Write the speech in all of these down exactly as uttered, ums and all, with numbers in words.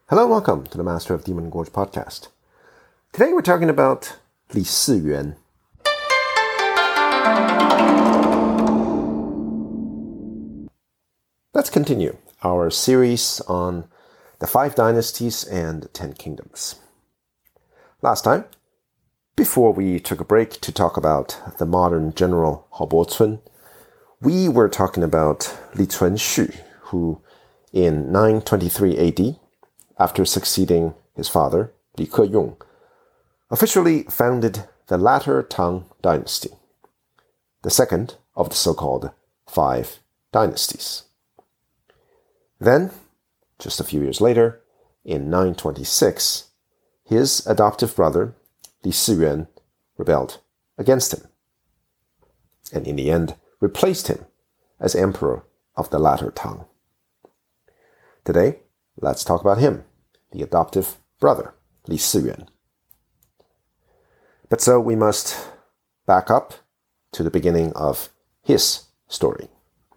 Hello and welcome to the Master of Demon Gorge podcast. Today we're talking about Li Siyuan. Let's continue our series on the five dynasties and ten kingdoms. Last time, before we took a break to talk about the modern general Hao Bo-cun, we were talking about Li Cunxu, who in nine twenty-three A D, after succeeding his father, Li Keyong, officially founded the latter Tang dynasty, the second of the so-called five dynasties. Then, just a few years later, in nine twenty-six, his adoptive brother, Li Siyuan, rebelled against him, and in the end replaced him as emperor of the latter Tang. Today, let's talk about him, the adoptive brother, Li Siyuan. But so we must back up to the beginning of his story.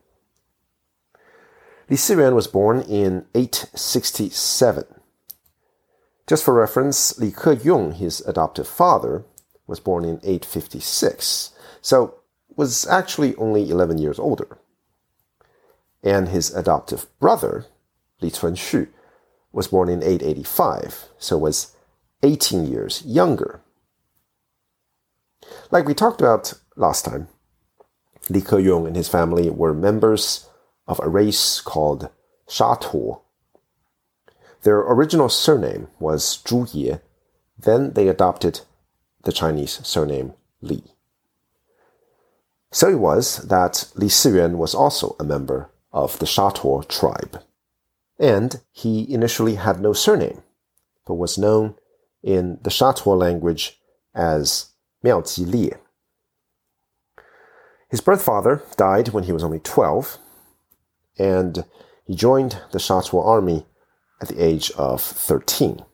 Li Siyuan was born in eight sixty-seven. Just for reference, Li Keyong, his adoptive father, was born in eight fifty-six, so was actually only eleven years older. And his adoptive brother, Li Cunxu, was born in eight eighty-five, so was eighteen years younger. Like we talked about last time, Li Keyong and his family were members of a race called Shatuo. Their original surname was Zhu Ye, then they adopted the Chinese surname Li. So it was that Li Siyuan was also a member of the Shatuo tribe. And he initially had no surname, but was known in the Shatuo language as Miaoji Li. His birth father died when he was only twelve, and he joined the Shatuo army at the age of thirteen.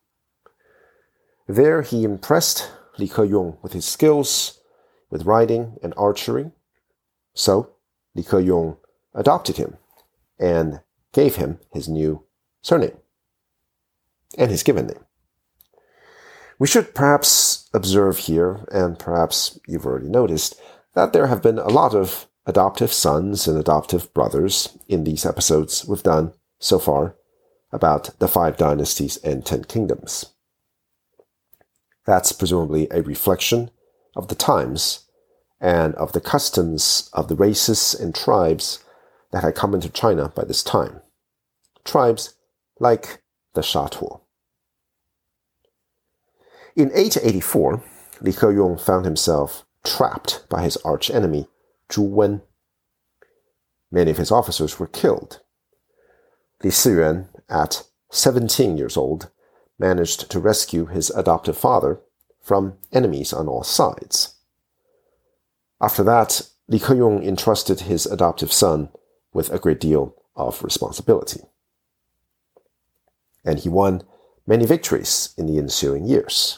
There he impressed Li Keyong with his skills with riding and archery, so Li Keyong adopted him and gave him his new surname and his given name. We should perhaps observe here, and perhaps you've already noticed, that there have been a lot of adoptive sons and adoptive brothers in these episodes we've done so far about the five dynasties and ten kingdoms. That's presumably a reflection of the times and of the customs of the races and tribes that had come into China by this time. Tribes like the Shatuo. In eight eighty-four, Li Keyong found himself trapped by his archenemy, Zhu Wen. Many of his officers were killed. Li Siyuan, at seventeen years old, managed to rescue his adoptive father from enemies on all sides. After that, Li Keyong entrusted his adoptive son with a great deal of responsibility. And he won many victories in the ensuing years.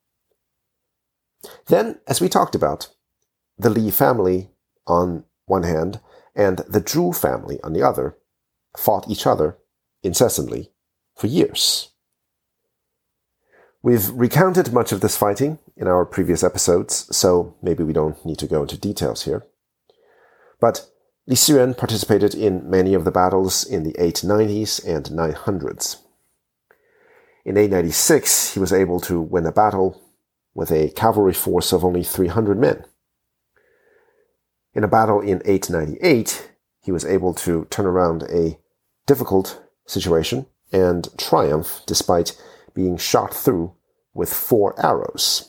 Then, as we talked about, the Li family on one hand and the Zhu family on the other fought each other incessantly for years. We've recounted much of this fighting in our previous episodes, so maybe we don't need to go into details here. But Li Siyuan participated in many of the battles in the eight nineties and nine hundreds. In eight ninety-six, he was able to win a battle with a cavalry force of only three hundred men. In a battle in eight ninety-eight, he was able to turn around a difficult situation and triumph despite being shot through with four arrows.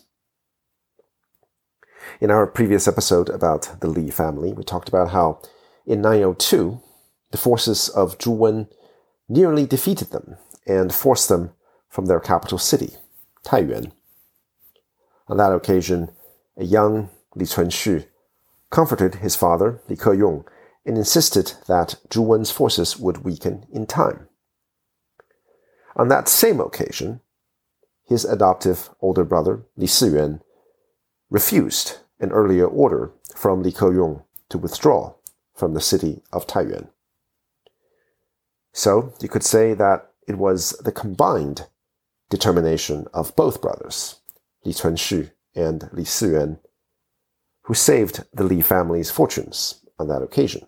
In our previous episode about the Li family, we talked about how in nine oh two, the forces of Zhu Wen nearly defeated them and forced them from their capital city, Taiyuan. On that occasion, a young Li Cunxu comforted his father, Li Keyong, and insisted that Zhu Wen's forces would weaken in time. On that same occasion, his adoptive older brother, Li Siyuan, refused an earlier order from Li Keyong to withdraw from the city of Taiyuan. So you could say that it was the combined determination of both brothers, Li Chunxu and Li Siyuan, who saved the Li family's fortunes on that occasion.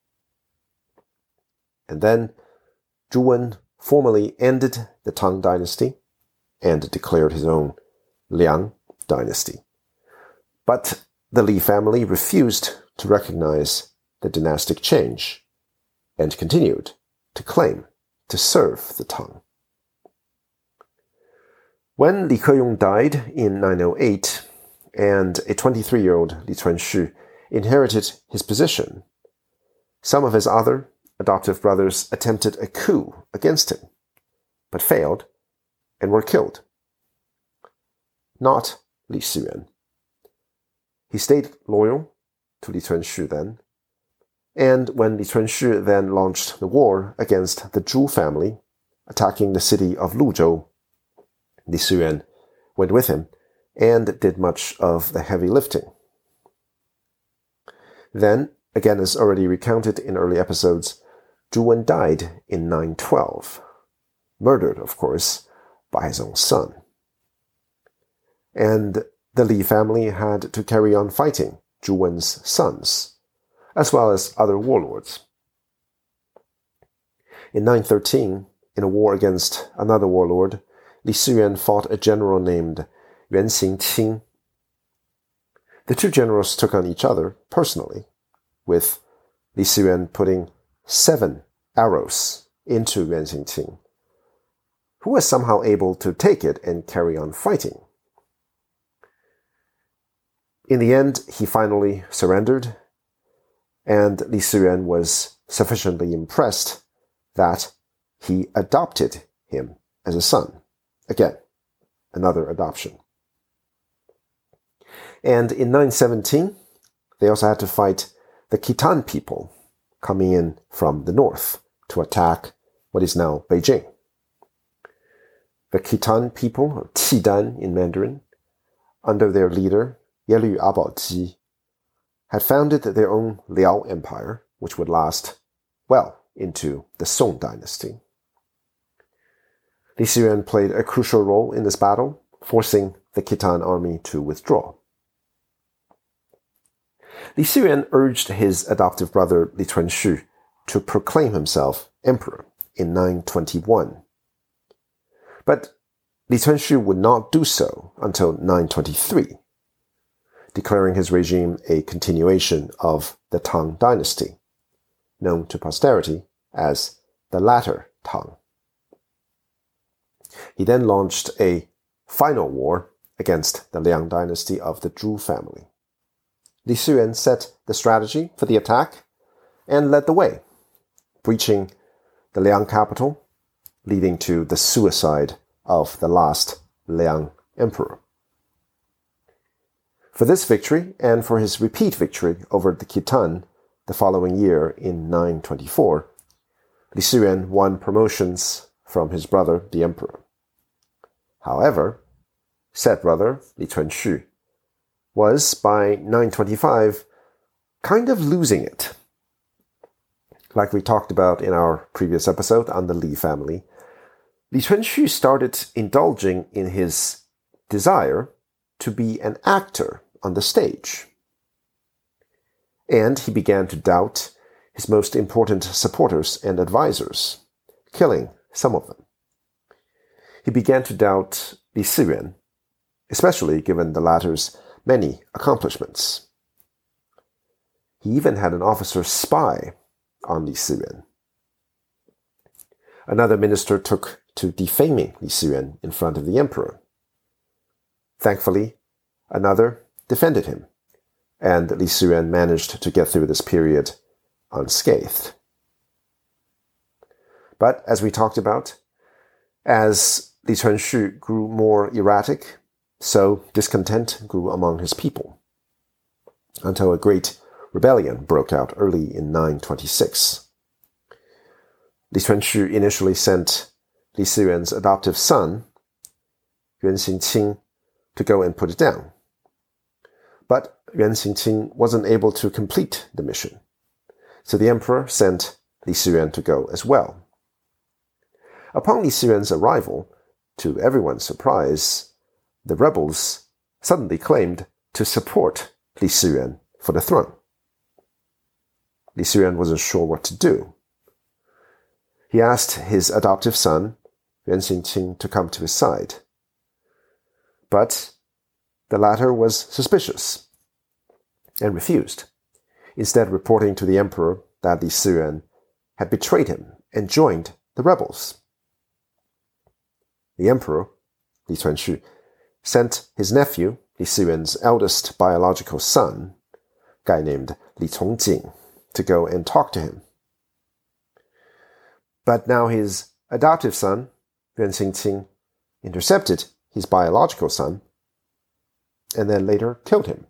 And then Zhu Wen formally ended the Tang dynasty and declared his own Liang dynasty. But the Li family refused to recognize the dynastic change and continued to claim to serve the Tang. When Li Keyong died in nine oh eight and a twenty-three-year-old Li Chunxu inherited his position, some of his other adoptive brothers attempted a coup against him, but failed and were killed. Not Li Siyuan. He stayed loyal to Li Chunxu then, and when Li Chunxu then launched the war against the Zhu family, attacking the city of Luzhou, Li Siyuan went with him and did much of the heavy lifting. Then, again as already recounted in early episodes, Zhu Wen died in nine twelve, murdered, of course, by his own son. And the Li family had to carry on fighting Zhu Wen's sons, as well as other warlords. In nine thirteen, in a war against another warlord, Li Siyuan fought a general named Yuan Xingqing. The two generals took on each other personally, with Li Siyuan putting seven arrows into Yuan Xingqing, who was somehow able to take it and carry on fighting. In the end, he finally surrendered, and Li Siyuan was sufficiently impressed that he adopted him as a son. Again, another adoption. And in nine seventeen, they also had to fight the Khitan people coming in from the north to attack what is now Beijing. The Khitan people, or Qidan in Mandarin, under their leader, Yelü Abaoji, had founded their own Liao Empire, which would last well into the Song dynasty. Li Siyuan played a crucial role in this battle, forcing the Khitan army to withdraw. Li Siyuan urged his adoptive brother Li Chunxu to proclaim himself emperor in nine twenty-one. But Li Chunxu would not do so until nine twenty-three, declaring his regime a continuation of the Tang dynasty, known to posterity as the latter Tang. He then launched a final war against the Liang dynasty of the Zhu family. Li Siyuan set the strategy for the attack and led the way, breaching the Liang capital, leading to the suicide of the last Liang emperor. For this victory, and for his repeat victory over the Khitan the following year in nine twenty-four, Li Siyuan won promotions from his brother, the emperor. However, said brother, Li Chunxu, was, by nine twenty-five, kind of losing it. Like we talked about in our previous episode on the Li family, Li Chunxu started indulging in his desire to be an actor on the stage. And he began to doubt his most important supporters and advisors, killing some of them. He began to doubt Li Siyuan, especially given the latter's many accomplishments. He even had an officer spy on Li Siyuan. Another minister took to defaming Li Siyuan in front of the emperor. Thankfully, another defended him, and Li Siyuan managed to get through this period unscathed. But as we talked about, as Li Chunxu grew more erratic, so discontent grew among his people, until a great rebellion broke out early in nine twenty-six. Li Chunxu initially sent Li Siyuan's adoptive son, Yuan Xingqing, to go and put it down. But Yuan Xingqing wasn't able to complete the mission, so the emperor sent Li Siyuan to go as well. Upon Li Siyuan's arrival, to everyone's surprise, the rebels suddenly claimed to support Li Siyuan for the throne. Li Siyuan wasn't sure what to do. He asked his adoptive son, Yuan Xingqing, to come to his side. But the latter was suspicious and refused, instead reporting to the emperor that Li Siyuan had betrayed him and joined the rebels. The emperor, Li Cuanxu, sent his nephew, Li Siyuan's eldest biological son, a guy named Li Congjing, to go and talk to him. But now his adoptive son, Yuan Xingqing, intercepted his biological son and then later killed him.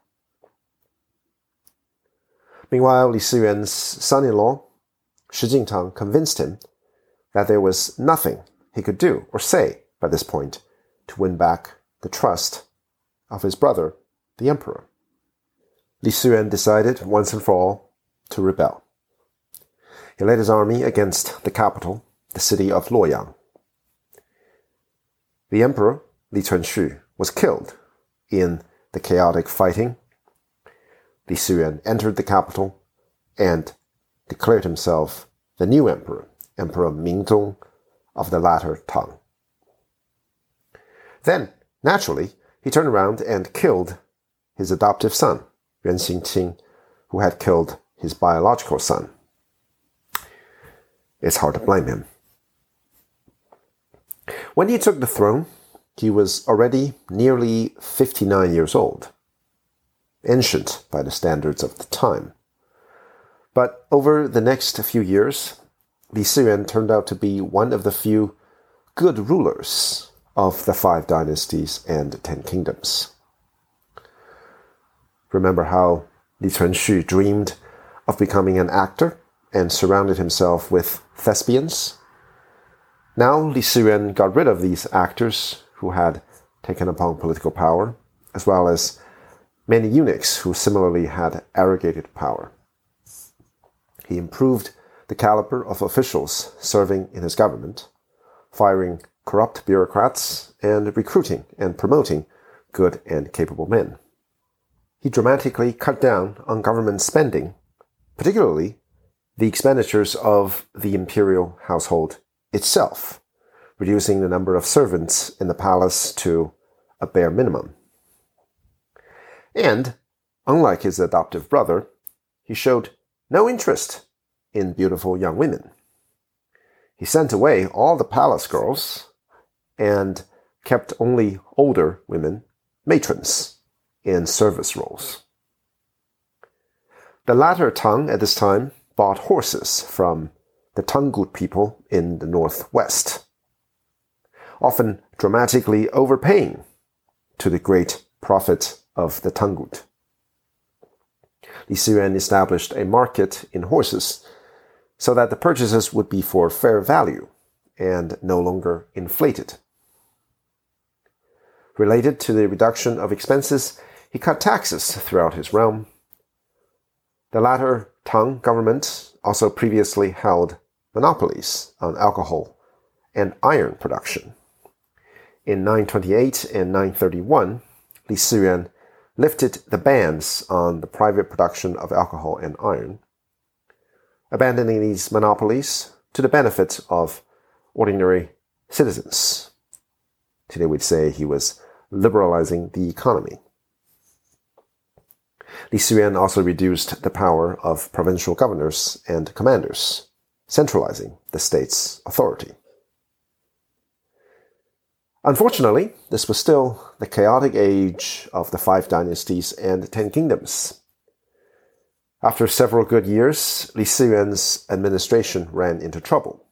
Meanwhile, Li Siyuan's son-in-law, Shi Jingtang, convinced him that there was nothing he could do or say by this point to win back the trust of his brother, the emperor. Li Siyuan decided once and for all to rebel. He led his army against the capital, the city of Luoyang. The emperor, Li Cuanxu, was killed in the chaotic fighting. Li Siyuan entered the capital and declared himself the new emperor, Emperor Mingzong of the latter Tang. Then, naturally, he turned around and killed his adoptive son, Yuan Xingqing, who had killed his biological son. It's hard to blame him. When he took the throne, he was already nearly fifty-nine years old, ancient by the standards of the time. But over the next few years, Li Siyuan turned out to be one of the few good rulers of the five dynasties and ten kingdoms. Remember how Li Cuanxu dreamed of becoming an actor and surrounded himself with thespians? Now Li Siyuan got rid of these actors who had taken upon political power, as well as many eunuchs who similarly had arrogated power. He improved the caliber of officials serving in his government, firing corrupt bureaucrats and recruiting and promoting good and capable men. He dramatically cut down on government spending, particularly the expenditures of the imperial household itself, reducing the number of servants in the palace to a bare minimum. And, unlike his adoptive brother, he showed no interest in beautiful young women. He sent away all the palace girls and kept only older women, matrons, in service roles. The latter Tang at this time bought horses from the Tangut people in the northwest, often dramatically overpaying to the great profit of the Tangut. Li Siyuan established a market in horses so that the purchases would be for fair value and no longer inflated. Related to the reduction of expenses, he cut taxes throughout his realm. The latter Tang government also previously held monopolies on alcohol and iron production. In nine twenty-eight and nine thirty-one, Li Siyuan lifted the bans on the private production of alcohol and iron, abandoning these monopolies to the benefit of ordinary citizens. Today we'd say he was liberalizing the economy. Li Siyuan also reduced the power of provincial governors and commanders, centralizing the state's authority. Unfortunately, this was still the chaotic age of the five dynasties and ten kingdoms. After several good years, Li Siyuan's administration ran into trouble.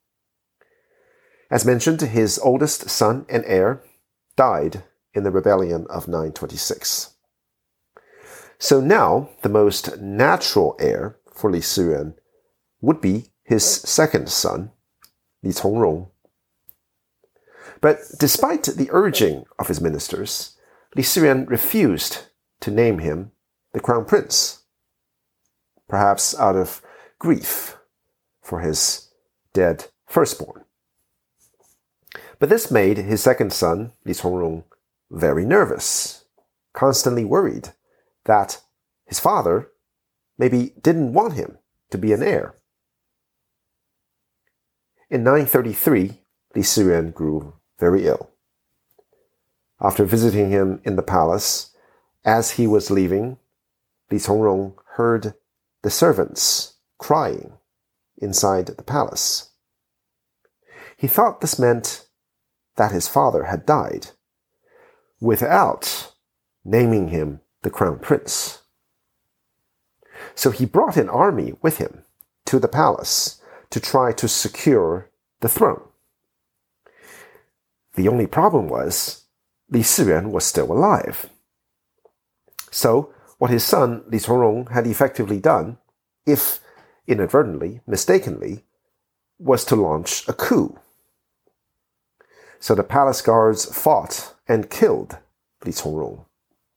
As mentioned, his oldest son and heir died in the rebellion of nine twenty-six. So now, the most natural heir for Li Siyuan would be his second son, Li Congrong. But despite the urging of his ministers, Li Siyuan refused to name him the crown prince, perhaps out of grief for his dead firstborn. But this made his second son, Li Congrong, very nervous, constantly worried that his father maybe didn't want him to be an heir. In nine thirty-three, Li Siyuan grew very ill. After visiting him in the palace, as he was leaving, Li Congrong heard the servants crying inside the palace. He thought this meant that his father had died, without naming him the crown prince. So he brought an army with him to the palace to try to secure the throne. The only problem was Li Siyuan was still alive. So what his son Li Congrong had effectively done, if inadvertently, mistakenly, was to launch a coup. So the palace guards fought and killed Li Congrong.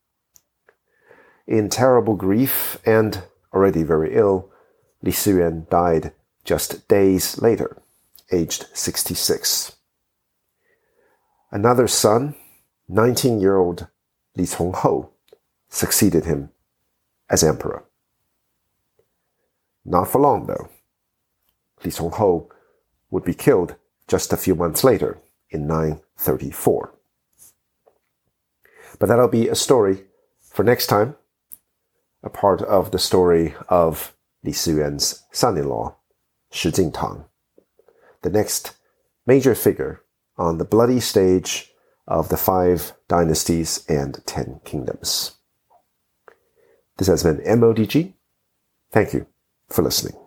In terrible grief and already very ill, Li Siyuan died just days later, aged sixty-six. Another son, nineteen-year-old Li Congho, succeeded him as emperor. Not for long, though. Li Congho would be killed just a few months later, in nine thirty-four. But that'll be a story for next time, a part of the story of Li Siyuan's son-in-law, Shi Jingtang, the next major figure on the bloody stage of the five dynasties and ten kingdoms. This has been M O D G. Thank you for listening.